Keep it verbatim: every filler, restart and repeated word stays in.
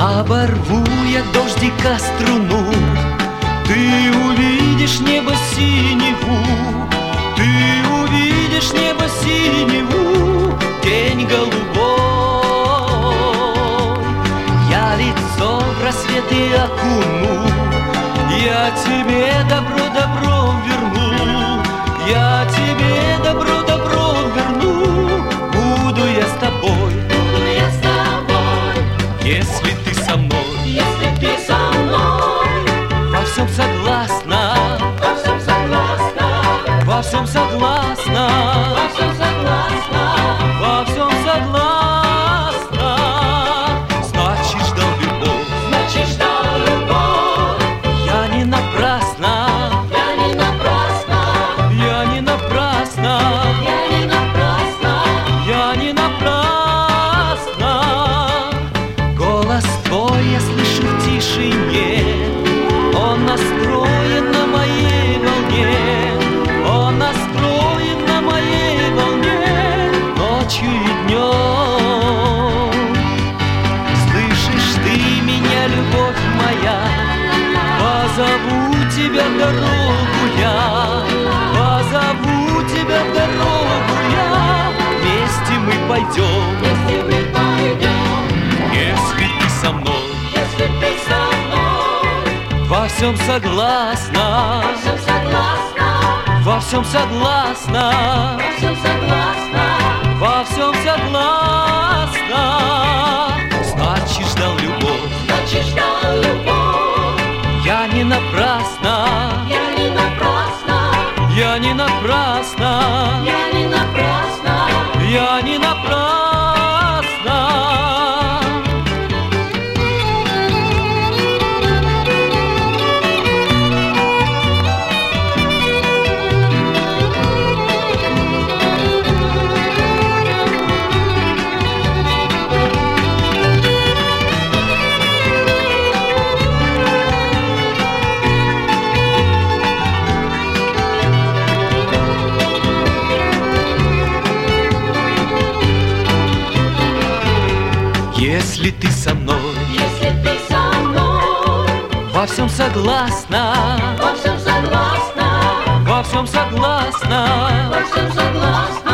Оборву я дождика струну, ты увидишь небо синеву, ты увидишь небо синеву, день голубой. Я лицо в рассвет и окуну, я тебе добро-добро верну, я тебе добро-добро верну. Буду я с тобой, буду я с тобой, если ты со мной, если ты со мной. Во всем согласна, во всем согласна, во всем согласна, во всем согласна, во всем согласна. Значит, ждал любовь, значит, ждал любовь. я не напрасно, Я не напрасно, я не напрасно, я не напрасно, я не напрасно. Голос твой я слышу в тишине, он настроен на моей волне, он настроен на моей волне ночью и днем. Слышишь ты меня, любовь моя, позову тебя в дорогу я, позову тебя в дорогу я, вместе мы пойдем, если мы пойдем, если ты со мной, если ты со мной. во всем согласна, Во всем согласна, во всем согласна, во всем согласна, во всем согласна. Значит, ждал любовь, значит, ждал любовь. я не напрасно, Я не напрасно, я не напрасно, я не напрасно. я не напрасно. Если ты со мной, Если ты со мной, во всем согласна, во всем согласна, во всем согласна, во всем согласна.